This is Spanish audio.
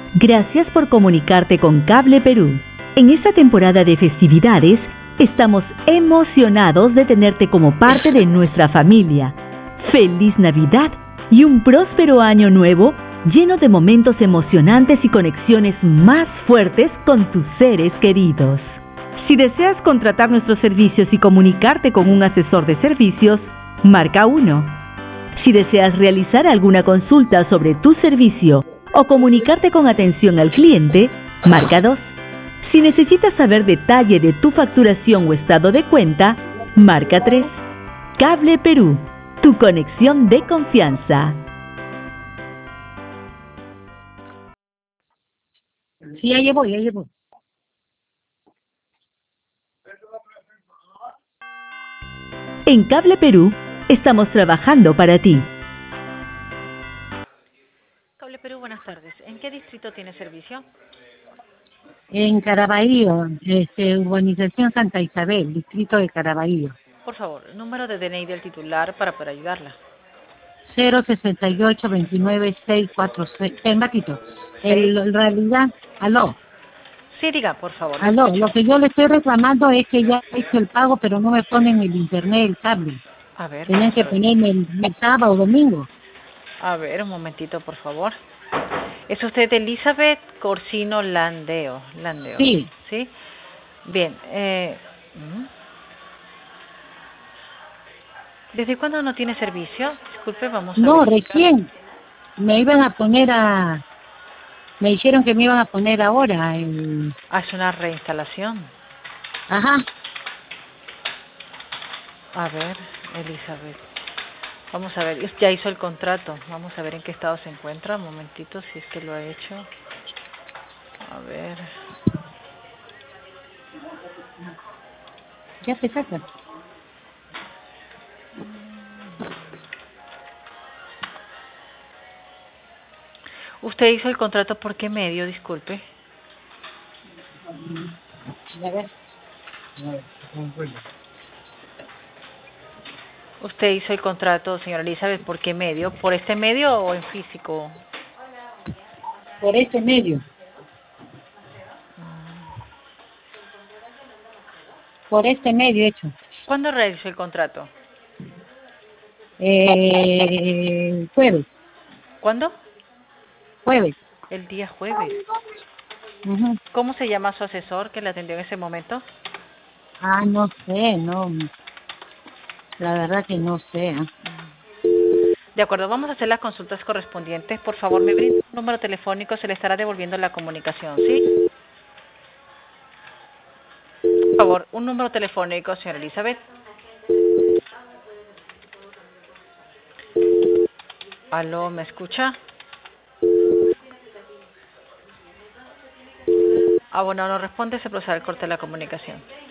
Gracias por comunicarte con Cable Perú. En esta temporada de festividades, estamos emocionados de tenerte como parte de nuestra familia. ¡Feliz Navidad y un próspero año nuevo lleno de momentos emocionantes y conexiones más fuertes con tus seres queridos! Si deseas contratar nuestros servicios y comunicarte con un asesor de servicios, marca 1. Si deseas realizar alguna consulta sobre tu servicio o comunicarte con atención al cliente, marca 2. Si necesitas saber detalle de tu facturación o estado de cuenta, marca 3. Cable Perú, tu conexión de confianza. Sí, ya llevo. En Cable Perú, estamos trabajando para ti. Cable Perú, buenas tardes. ¿En qué distrito tiene servicio? En Caraballo, urbanización Santa Isabel, distrito de Caraballo. Por favor, número de DNI del titular para poder ayudarla. 068-29-646. Un ratito. En realidad, aló, Sí, diga, por favor, le escucho. lo que yo le estoy reclamando es que ya he hecho el pago, pero no me ponen el internet, el cable. A ver, Tenían vamos que a ver. ponerme el sábado o domingo. A ver, un momentito, por favor. ¿Es usted Elizabeth Corsino Landeo? Sí, ¿Sí? Bien. ¿Desde cuándo no tiene servicio? Disculpe, vamos a no, verificar. recién me iban a poner me dijeron que me iban a poner ahora Hace una reinstalación. ajá, A ver, Elizabeth. Vamos a ver, ya hizo el contrato. Vamos a ver en qué estado se encuentra. Un momentito, si es que lo ha hecho. A ver. ya te sacas. ¿Usted hizo el contrato por qué medio? Disculpe. A ver. ¿Usted hizo el contrato, señora Elizabeth, por qué medio? ¿Por este medio o en físico? Por este medio. Por este medio hecho. ¿Cuándo realizó el contrato? Jueves. ¿Cuándo? Jueves. El día jueves. Ujú. ¿Cómo se llama su asesor que le atendió en ese momento? Ah, no sé, no. La verdad que no sé. De acuerdo, vamos a hacer las consultas correspondientes. Por favor, me brinda un número telefónico, se le estará devolviendo la comunicación, ¿sí? Por favor, un número telefónico, señora Elizabeth. ¿Aló, me escucha? Ah, bueno, no responde, se procede al corte de la comunicación.